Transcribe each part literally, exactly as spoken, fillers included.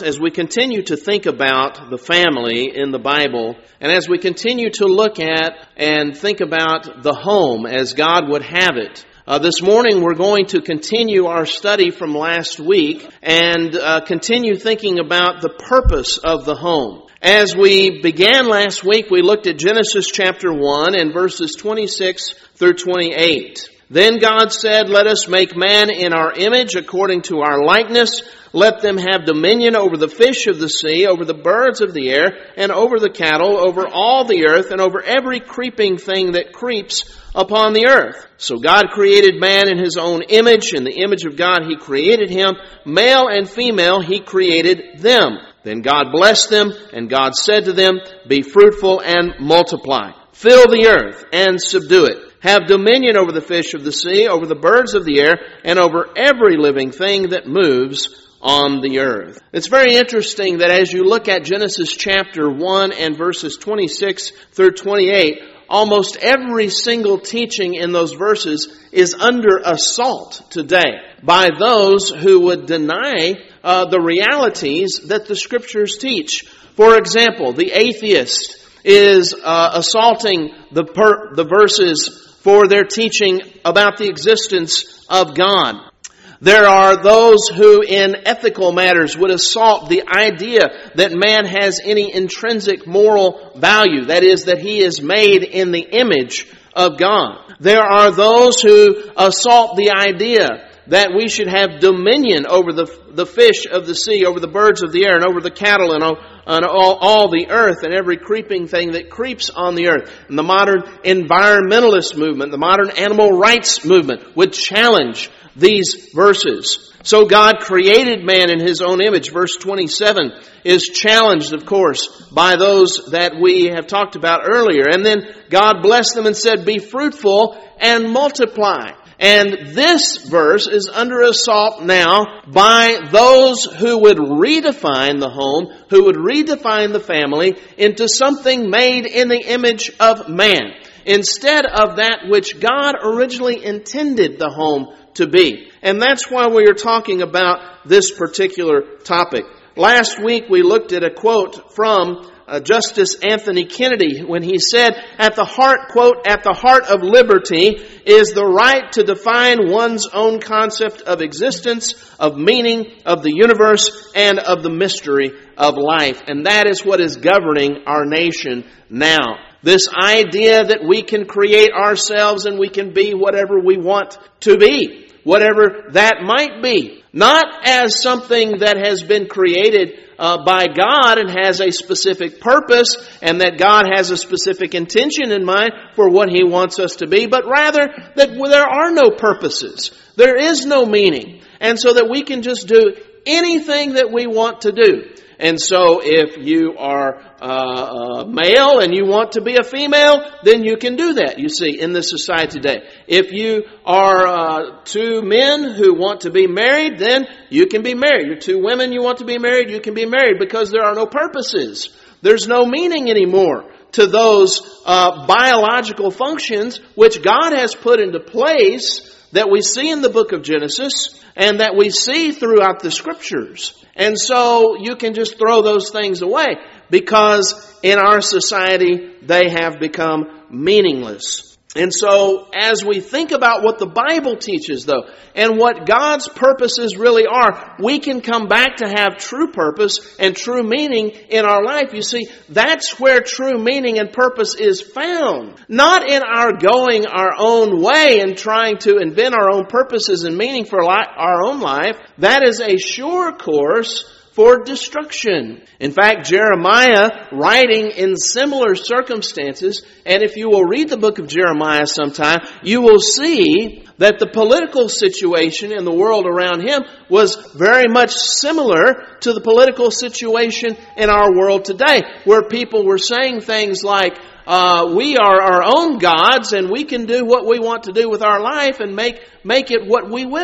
As we continue to think about the family in the Bible, and as we continue to look at and think about the home as God would have it, uh, this morning we're going to continue our study from last week and uh, continue thinking about the purpose of the home. As we began last week, we looked at Genesis chapter one and verses twenty-six through twenty-eight. Then God said, "Let us make man in our image according to our likeness. Let them have dominion over the fish of the sea, over the birds of the air, and over the cattle, over all the earth, and over every creeping thing that creeps upon the earth." So God created man in His own image. In the image of God He created him. Male and female He created them. Then God blessed them, and God said to them, "Be fruitful and multiply. Fill the earth and subdue it. Have dominion over the fish of the sea, over the birds of the air, and over every living thing that moves on the earth." It's very interesting that as you look at Genesis chapter one and verses twenty-six through twenty-eight, almost every single teaching in those verses is under assault today by those who would deny uh, the realities that the Scriptures teach. For example, the atheist is uh, assaulting the per- the verses for their teaching about the existence of God. There are those who in ethical matters would assault the idea that man has any intrinsic moral value. That is, that he is made in the image of God. There are those who assault the idea that we should have dominion over the the fish of the sea, over the birds of the air, and over the cattle, and, on all, all the earth, and every creeping thing that creeps on the earth. And the modern environmentalist movement, the modern animal rights movement would challenge these verses. So God created man in His own image. Verse twenty-seven is challenged, of course, by those that we have talked about earlier. And then God blessed them and said, "Be fruitful and multiply." And this verse is under assault now by those who would redefine the home, who would redefine the family into something made in the image of man, instead of that which God originally intended the home to be. And that's why we are talking about this particular topic. Last week we looked at a quote from uh, Justice Anthony Kennedy when he said, "At the heart, quote, at the heart of liberty is the right to define one's own concept of existence, of meaning, of the universe, and of the mystery of life." And that is what is governing our nation now. This idea that we can create ourselves and we can be whatever we want to be, whatever that might be. Not as something that has been created uh, by God and has a specific purpose, and that God has a specific intention in mind for what He wants us to be, but rather that there are no purposes. There is no meaning. And so that we can just do anything that we want to do. And so if you are uh, a male and you want to be a female, then you can do that, you see, in this society today. If you are uh, two men who want to be married, then you can be married. You're two women, you want to be married, you can be married, because there are no purposes. There's no meaning anymore to those uh, biological functions which God has put into place that we see in the book of Genesis and that we see throughout the Scriptures. And so you can just throw those things away because in our society they have become meaningless. And so as we think about what the Bible teaches, though, and what God's purposes really are, we can come back to have true purpose and true meaning in our life. You see, that's where true meaning and purpose is found. Not in our going our own way and trying to invent our own purposes and meaning for our own life. That is a sure course for destruction. In fact, Jeremiah, writing in similar circumstances, and if you will read the book of Jeremiah sometime, you will see that the political situation in the world around him was very much similar to the political situation in our world today, where people were saying things like, uh, we are our own gods and we can do what we want to do with our life and make, make it what we will.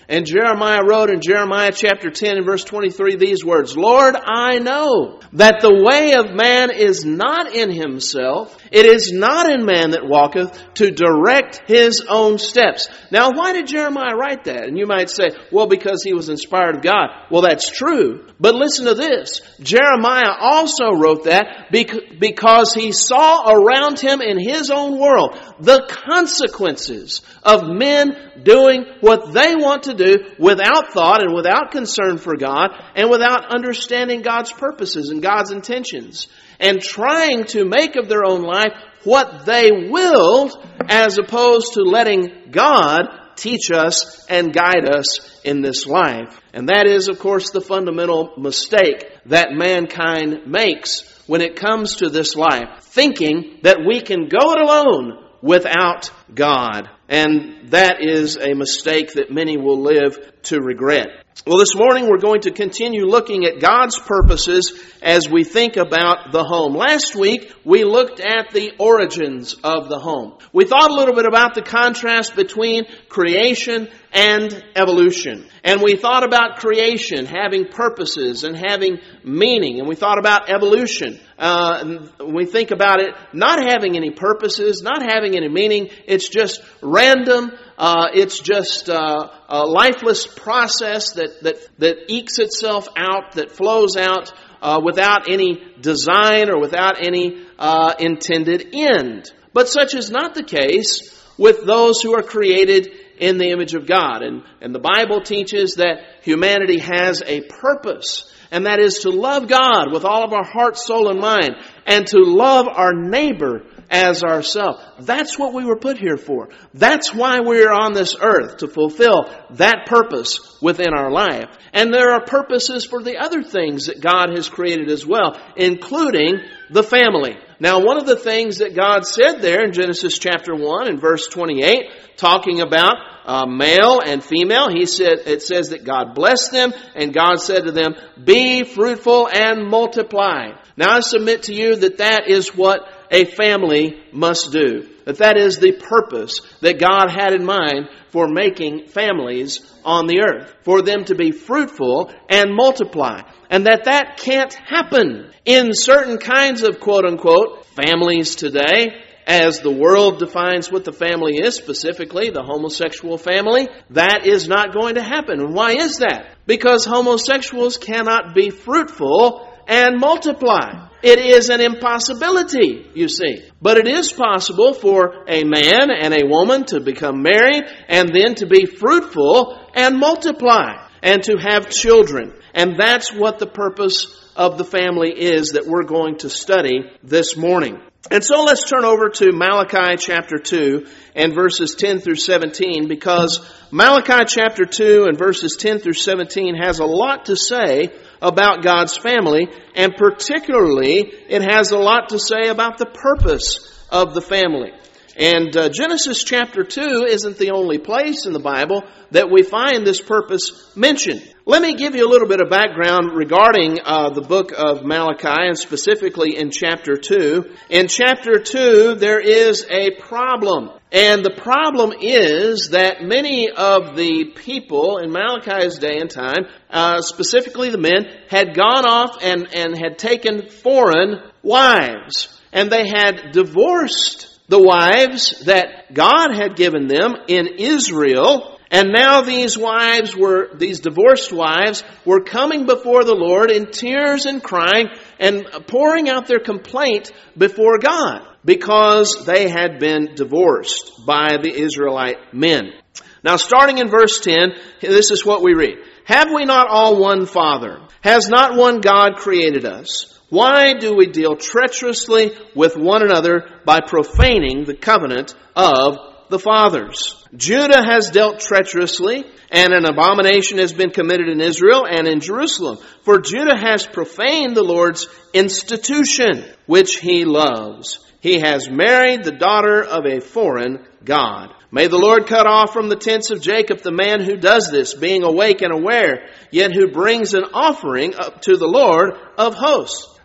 And Jeremiah wrote in Jeremiah chapter ten and verse twenty-three these words, Lord, I know that the way of man is not in himself. It is not in man that walketh to direct his own steps. Now, why did Jeremiah write that? And you might say, well, because he was inspired of God. Well, that's true. But listen to this. Jeremiah also wrote that because he saw around him in his own world the consequences of men doing what they want to do without thought and without concern for God and without understanding God's purposes and God's intentions, and trying to make of their own life what they willed as opposed to letting God teach us and guide us in this life. And that is, of course, the fundamental mistake that mankind makes when it comes to this life, thinking that we can go it alone without God. And that is a mistake that many will live to regret. Well, this morning we're going to continue looking at God's purposes as we think about the home. Last week we looked at the origins of the home. We thought a little bit about the contrast between creation and evolution. And we thought about creation having purposes and having meaning. And we thought about evolution. Uh, we think about it not having any purposes, not having any meaning. It's just random. Uh, it's just uh, a lifeless process that, that, that ekes itself out, that flows out uh, without any design or without any uh, intended end. But such is not the case with those who are created in the image of God. And, and the Bible teaches that humanity has a purpose, and that is to love God with all of our heart, soul, and mind, and to love our neighbor as ourselves. That's what we were put here for. That's why we're on this earth, to fulfill that purpose within our life. And there are purposes for the other things that God has created as well, including the family. Now, one of the things that God said there in Genesis chapter one and verse twenty-eight, talking about uh, male and female, He said, it says that God blessed them, and God said to them, "Be fruitful and multiply." Now, I submit to you that that is what a family must do. That that is the purpose that God had in mind for making families on the earth. For them to be fruitful and multiply. And that that can't happen in certain kinds of quote-unquote families today, as the world defines what the family is, specifically the homosexual family. That is not going to happen. And why is that? Because homosexuals cannot be fruitful and multiply. It is an impossibility, you see. But it is possible for a man and a woman to become married and then to be fruitful and multiply and to have children. And that's what the purpose of the family is that we're going to study this morning. And so let's turn over to Malachi chapter two and verses ten through seventeen, because Malachi chapter two and verses ten through seventeen has a lot to say about God's family, and particularly it has a lot to say about the purpose of the family. And uh, Genesis chapter two isn't the only place in the Bible that we find this purpose mentioned. Let me give you a little bit of background regarding uh, the book of Malachi, and specifically in chapter two. In chapter two, there is a problem. And the problem is that many of the people in Malachi's day and time, uh, specifically the men, had gone off and, and had taken foreign wives. And they had divorced the wives that God had given them in Israel. And now these wives were, these divorced wives were coming before the Lord in tears and crying and pouring out their complaint before God because they had been divorced by the Israelite men. Now, starting in verse ten, this is what we read. "Have we not all one Father? Has not one God created us? Why do we deal treacherously with one another by profaning the covenant of the fathers? Judah has dealt treacherously, and an abomination has been committed in Israel and in Jerusalem. For Judah has profaned the Lord's institution, which he loves. He has married the daughter of a foreign god. May the Lord cut off from the tents of Jacob the man who does this, being awake and aware, yet who brings an offering up to the Lord of hosts.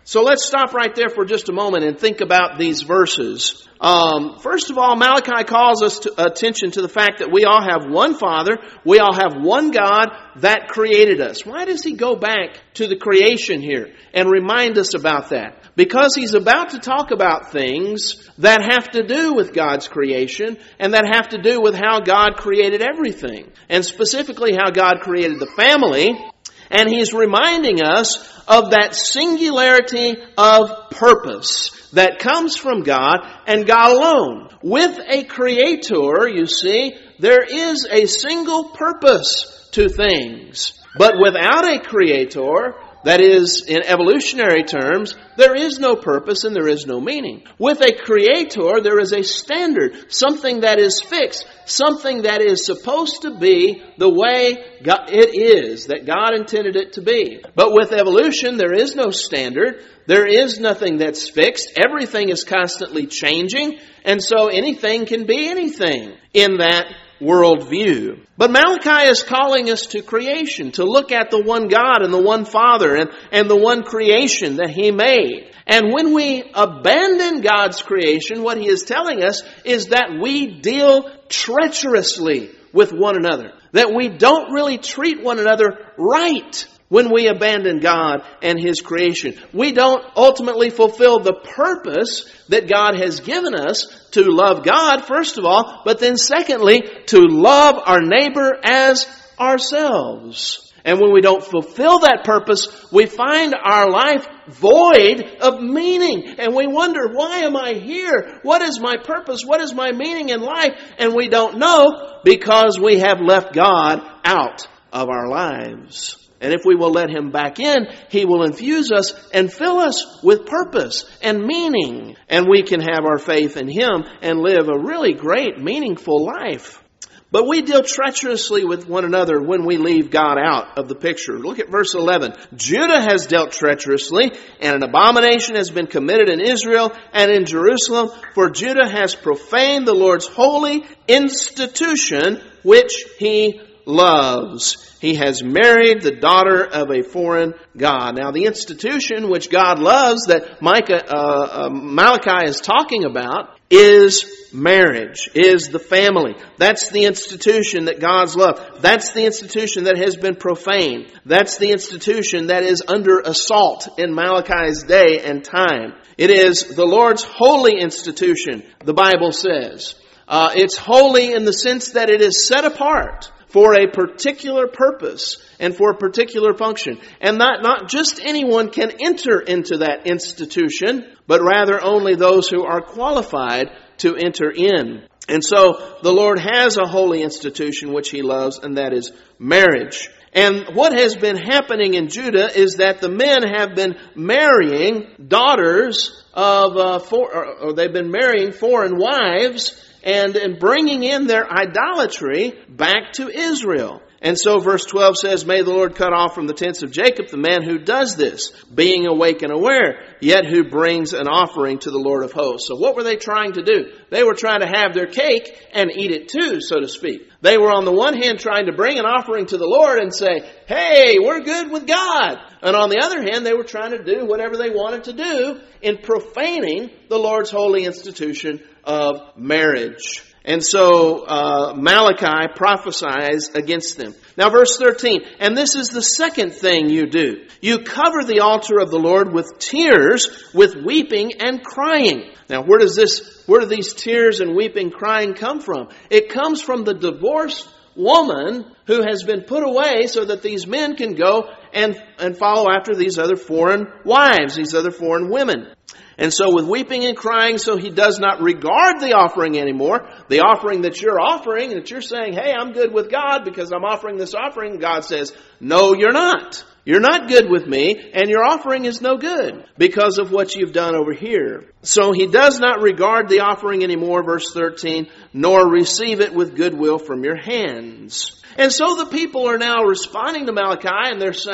So let's stop right there for just a moment and think about these verses. Um, first of all, Malachi calls us to, attention to the fact that we all have one Father, we all have one God that created us. Why does he go back to the creation here and remind us about that? Because he's about to talk about things that have to do with God's creation and that have to do with how God created everything. And specifically how God created the family. And he's reminding us of that singularity of purpose that comes from God and God alone. With a creator, you see, there is a single purpose to things. But without a creator, that is, in evolutionary terms, there is no purpose and there is no meaning. With a creator, there is a standard, something that is fixed, something that is supposed to be the way God, it is, that God intended it to be. But with evolution, there is no standard. There is nothing that's fixed. Everything is constantly changing. And so anything can be anything in that worldview. But Malachi is calling us to creation, to look at the one God and the one Father and, and the one creation that He made. And when we abandon God's creation, what He is telling us is that we deal treacherously with one another. That we don't really treat one another right when we abandon God and His creation. We don't ultimately fulfill the purpose that God has given us to love God, first of all, but then secondly, to love our neighbor as ourselves. And when we don't fulfill that purpose, we find our life void of meaning. And we wonder, why am I here? What is my purpose? What is my meaning in life? And we don't know because we have left God out of our lives. And if we will let Him back in, He will infuse us and fill us with purpose and meaning. And we can have our faith in Him and live a really great, meaningful life. But we deal treacherously with one another when we leave God out of the picture. Look at verse eleven. Judah has dealt treacherously, and an abomination has been committed in Israel and in Jerusalem, for Judah has profaned the Lord's holy institution, which He loves. He has married the daughter of a foreign god. Now, the institution which God loves that Micah, uh, uh, Malachi is talking about is marriage, is the family. That's the institution that God's love. That's the institution that has been profaned. That's the institution that is under assault in Malachi's day and time. It is the Lord's holy institution, the Bible says. Uh, it's holy in the sense that it is set apart for a particular purpose and for a particular function. And not, not just anyone can enter into that institution, but rather only those who are qualified to enter in. And so the Lord has a holy institution which He loves, and that is marriage. And what has been happening in Judah is that the men have been marrying daughters of, uh, for, or, or they've been marrying foreign wives, and, and bringing in their idolatry back to Israel. And so verse twelve says, May the Lord cut off from the tents of Jacob the man who does this, being awake and aware, yet who brings an offering to the Lord of hosts. So what were they trying to do? They were trying to have their cake and eat it too, so to speak. They were on the one hand trying to bring an offering to the Lord and say, hey, we're good with God. And on the other hand, they were trying to do whatever they wanted to do in profaning the Lord's holy institution of marriage. And so uh, Malachi prophesies against them. Now verse thirteen, and this is the second thing you do. You cover the altar of the Lord with tears, with weeping and crying. Now where does this, where do these tears and weeping, crying come from? It comes from the divorced woman who has been put away so that these men can go and, and follow after these other foreign wives, these other foreign women. And so with weeping and crying, so he does not regard the offering anymore. The offering that you're offering, that you're saying, hey, I'm good with God because I'm offering this offering. God says, no, you're not. You're not good with me, and your offering is no good because of what you've done over here. So he does not regard the offering anymore, verse thirteen, nor receive it with goodwill from your hands. And so the people are now responding to Malachi, and they're saying,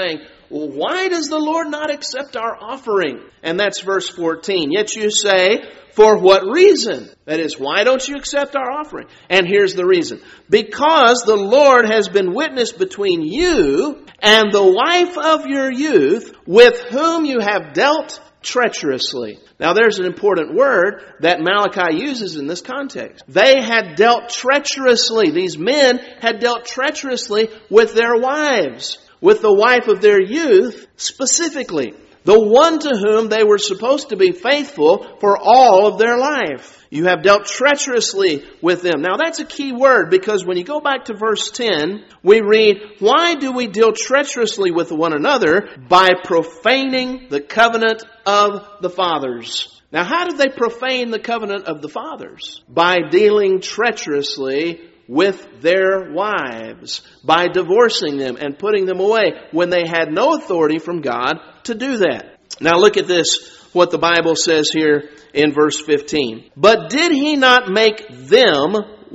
well, why does the Lord not accept our offering? And that's verse fourteen. Yet you say, for what reason? That is, why don't you accept our offering? And here's the reason. Because the Lord has been witness between you and the wife of your youth, with whom you have dealt treacherously. Now there's an important word that Malachi uses in this context. They had dealt treacherously. These men had dealt treacherously with their wives, with the wife of their youth specifically, the one to whom they were supposed to be faithful for all of their life. You have dealt treacherously with them. Now that's a key word, because when you go back to verse ten, we read, why do we deal treacherously with one another? By profaning the covenant of the fathers. Now how did they profane the covenant of the fathers? By dealing treacherously with their wives, by divorcing them and putting them away when they had no authority from God to do that. Now look at this, what the Bible says here in verse fifteen. But did he not make them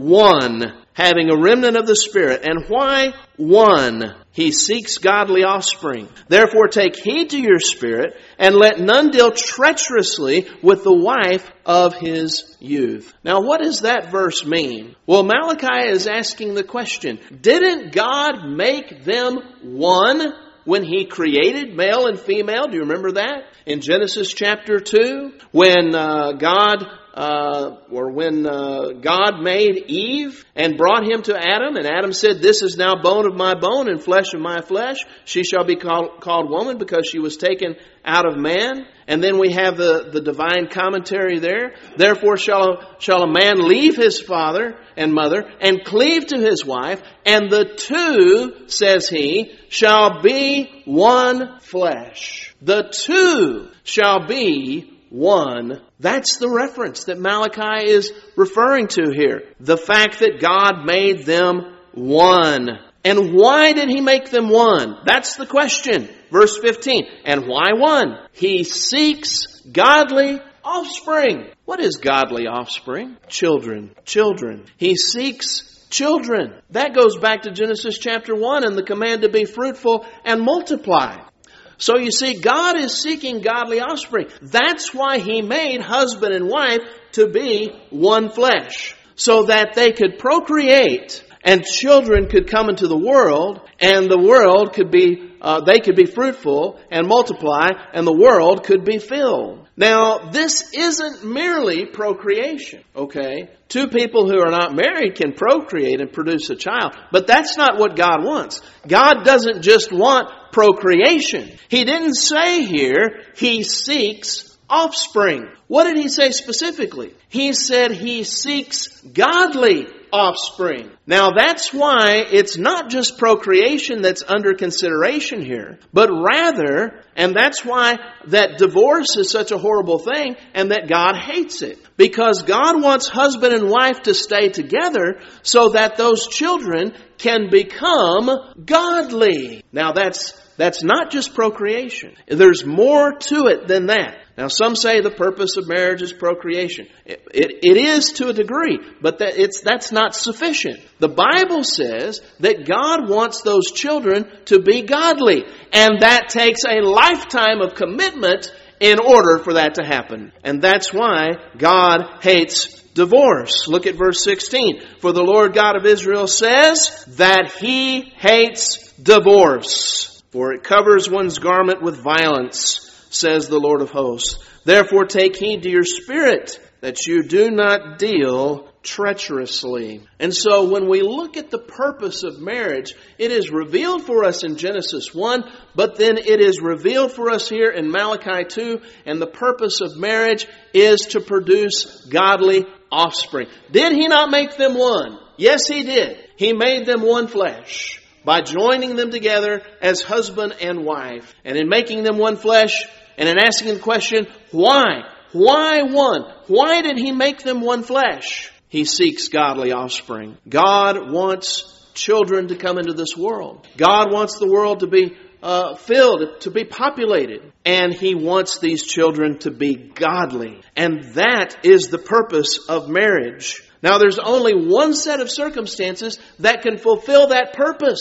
one, having a remnant of the Spirit? And why one? He seeks godly offspring. Therefore take heed to your spirit, and let none deal treacherously with the wife of his youth. Now what does that verse mean? Well, Malachi is asking the question, didn't God make them one when He created male and female? Do you remember that? In Genesis chapter two, when uh, God... Uh, or when uh, God made Eve and brought him to Adam, and Adam said, this is now bone of my bone and flesh of my flesh. She shall be called, called woman, because she was taken out of man. And then we have the, the divine commentary there. Therefore shall, shall a man leave his father and mother and cleave to his wife, and the two, says he, shall be one flesh. The two shall be one. That's the reference that Malachi is referring to here. The fact that God made them one. And why did He make them one? That's the question. Verse fifteen. And why one? He seeks godly offspring. What is godly offspring? Children. Children. He seeks children. That goes back to Genesis chapter one and the command to be fruitful and multiply. So you see, God is seeking godly offspring. That's why He made husband and wife to be one flesh, so that they could procreate and children could come into the world, and the world could be, uh, they could be fruitful and multiply, and the world could be filled. Now, this isn't merely procreation, okay? Two people who are not married can procreate and produce a child, but that's not what God wants. God doesn't just want procreation. He didn't say here He seeks offspring. What did He say specifically? He said He seeks godly offspring. Now that's why it's not just procreation that's under consideration here, but rather, and that's why that divorce is such a horrible thing and that God hates it. Because God wants husband and wife to stay together so that those children can become godly. Now that's That's not just procreation. There's more to it than that. Now some say the purpose of marriage is procreation. It, it, it is to a degree, but that it's, that's not sufficient. The Bible says that God wants those children to be godly. And that takes a lifetime of commitment in order for that to happen. And that's why God hates divorce. Look at verse sixteen. For the Lord God of Israel says that He hates divorce, for it covers one's garment with violence, says the Lord of hosts. Therefore take heed to your spirit, that you do not deal treacherously. And so when we look at the purpose of marriage, it is revealed for us in Genesis one, but then it is revealed for us here in Malachi two, and the purpose of marriage is to produce godly offspring. Did He not make them one? Yes, He did. He made them one flesh by joining them together as husband and wife. And in making them one flesh, and in asking the question, why? Why one? Why did He make them one flesh? He seeks godly offspring. God wants children to come into this world. God wants the world to be uh, filled, to be populated. And He wants these children to be godly. And that is the purpose of marriage. Now there's only one set of circumstances that can fulfill that purpose.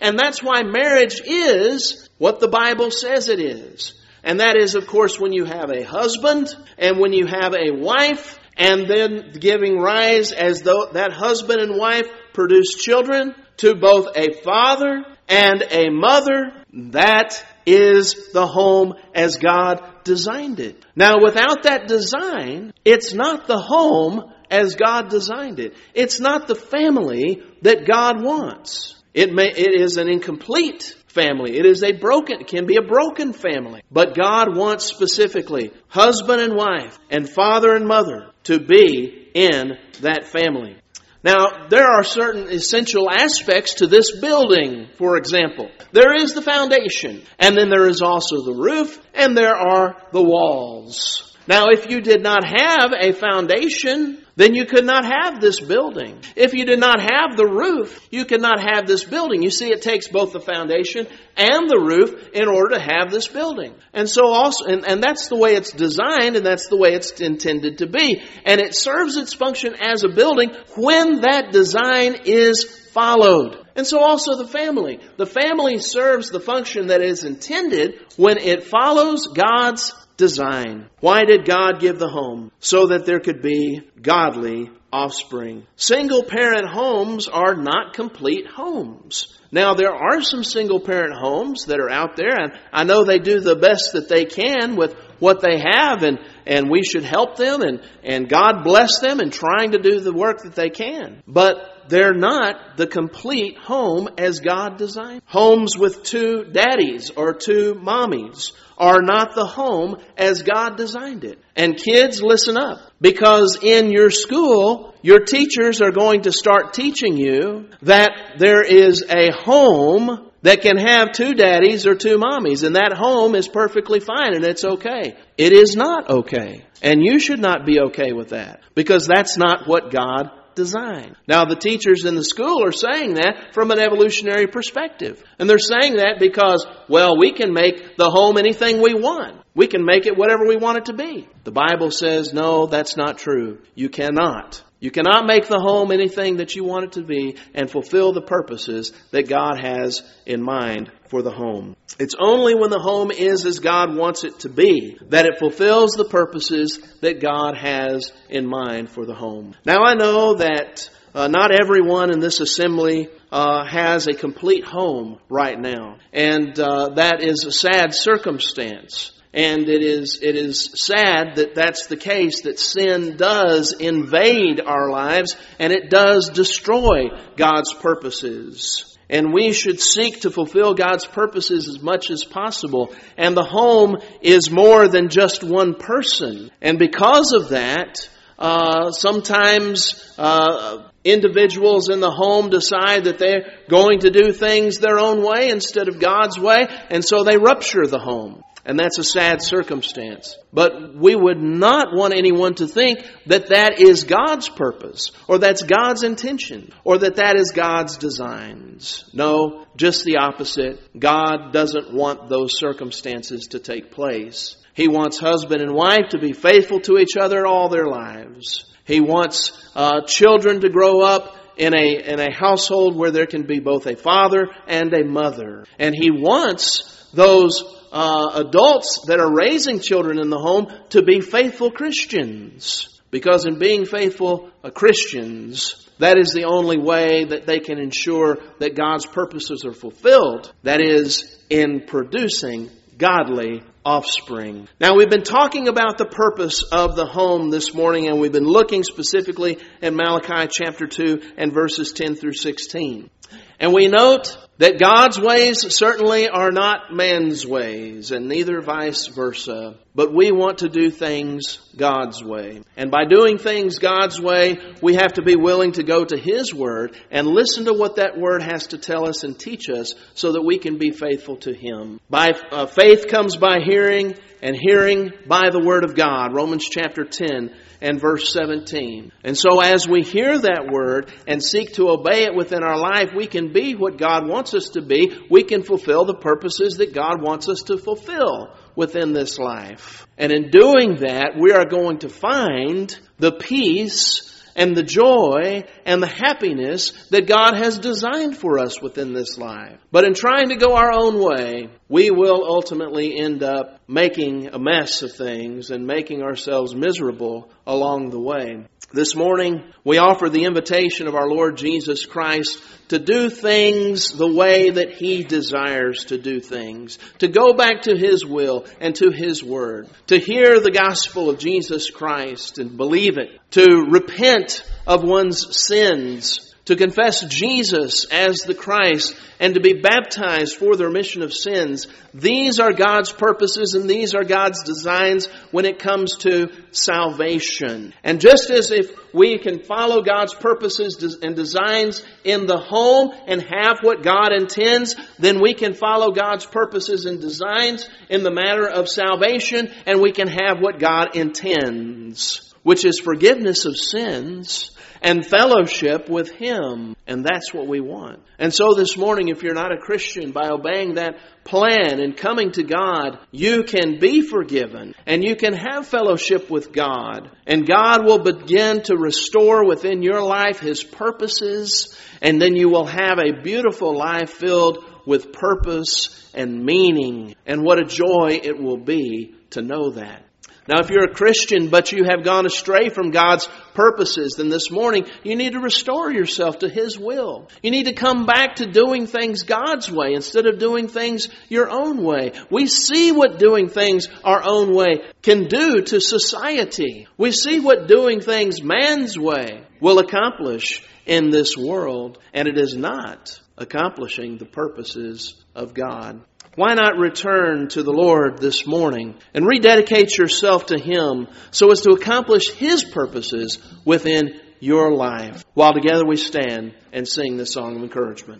And that's why marriage is what the Bible says it is. And that is, of course, when you have a husband and when you have a wife, and then giving rise as though that husband and wife produce children to both a father and a mother. That is the home as God designed it. Now, without that design, it's not the home as God designed it. It's not the family that God wants. It may, it is an incomplete family. It is a broken, it can be a broken family. But God wants specifically husband and wife and father and mother to be in that family. Now, there are certain essential aspects to this building, for example. There is the foundation, and then there is also the roof, and there are the walls. Now, if you did not have a foundation, then you could not have this building. If you did not have the roof, you could not have this building. You see, it takes both the foundation and the roof in order to have this building. And so also, and, and that's the way it's designed, and that's the way it's intended to be. And it serves its function as a building when that design is followed. And so also the family. The family serves the function that is intended when it follows God's design. Why did God give the home? So that there could be godly offspring. Single parent homes are not complete homes. Now, there are some single parent homes that are out there, and I know they do the best that they can with what they have, and, and we should help them, and, and God bless them in trying to do the work that they can. But they're not the complete home as God designed. Homes with two daddies or two mommies are not the home as God designed it. And kids, listen up. Because in your school, your teachers are going to start teaching you that there is a home that can have two daddies or two mommies. And that home is perfectly fine and it's okay. It is not okay. And you should not be okay with that. Because that's not what God designed. Now, the teachers in the school are saying that from an evolutionary perspective. And they're saying that because, well, we can make the home anything we want. We can make it whatever we want it to be. The Bible says, no, that's not true. You cannot. You cannot make the home anything that you want it to be and fulfill the purposes that God has in mind for the home. It's only when the home is as God wants it to be that it fulfills the purposes that God has in mind for the home. Now, I know that uh, not everyone in this assembly uh, has a complete home right now. And uh, that is a sad circumstance. And it is it is sad that that's the case, that sin does invade our lives and it does destroy God's purposes. And we should seek to fulfill God's purposes as much as possible. And the home is more than just one person. And because of that, uh, sometimes uh, individuals in the home decide that they're going to do things their own way instead of God's way. And so they rupture the home. And that's a sad circumstance. But we would not want anyone to think that that is God's purpose, or that's God's intention, or that that is God's designs. No, just the opposite. God doesn't want those circumstances to take place. He wants husband and wife to be faithful to each other all their lives. He wants uh, children to grow up in a, in a household where there can be both a father and a mother. And He wants those Uh, adults that are raising children in the home to be faithful Christians. Because in being faithful uh, Christians, that is the only way that they can ensure that God's purposes are fulfilled. That is, in producing godly offspring. Now, we've been talking about the purpose of the home this morning, and we've been looking specifically at Malachi chapter two and verses ten through sixteen. And we note that God's ways certainly are not man's ways, and neither vice versa. But we want to do things God's way. And by doing things God's way, we have to be willing to go to His Word and listen to what that Word has to tell us and teach us so that we can be faithful to Him. By uh, faith comes by hearing, and hearing by the Word of God. Romans chapter ten and verse seventeen. And so as we hear that Word and seek to obey it within our life, we can be what God wants us to be. We can fulfill the purposes that God wants us to fulfill within this life. And in doing that, we are going to find the peace and the joy and the happiness that God has designed for us within this life. But in trying to go our own way, we will ultimately end up making a mess of things and making ourselves miserable along the way. This morning, we offer the invitation of our Lord Jesus Christ to do things the way that He desires to do things, to go back to His will and to His Word, to hear the gospel of Jesus Christ and believe it, to repent of one's sins, to confess Jesus as the Christ, and to be baptized for the remission of sins. These are God's purposes and these are God's designs when it comes to salvation. And just as if we can follow God's purposes and designs in the home and have what God intends, then we can follow God's purposes and designs in the matter of salvation, and we can have what God intends, which is forgiveness of sins and fellowship with Him. And that's what we want. And so this morning, if you're not a Christian, by obeying that plan and coming to God, you can be forgiven and you can have fellowship with God. And God will begin to restore within your life His purposes. And then you will have a beautiful life filled with purpose and meaning. And what a joy it will be to know that. Now, if you're a Christian, but you have gone astray from God's purposes, then this morning you need to restore yourself to His will. You need to come back to doing things God's way instead of doing things your own way. We see what doing things our own way can do to society. We see what doing things man's way will accomplish in this world, and it is not accomplishing the purposes of God. Why not return to the Lord this morning and rededicate yourself to Him so as to accomplish His purposes within your life? While together we stand and sing this song of encouragement.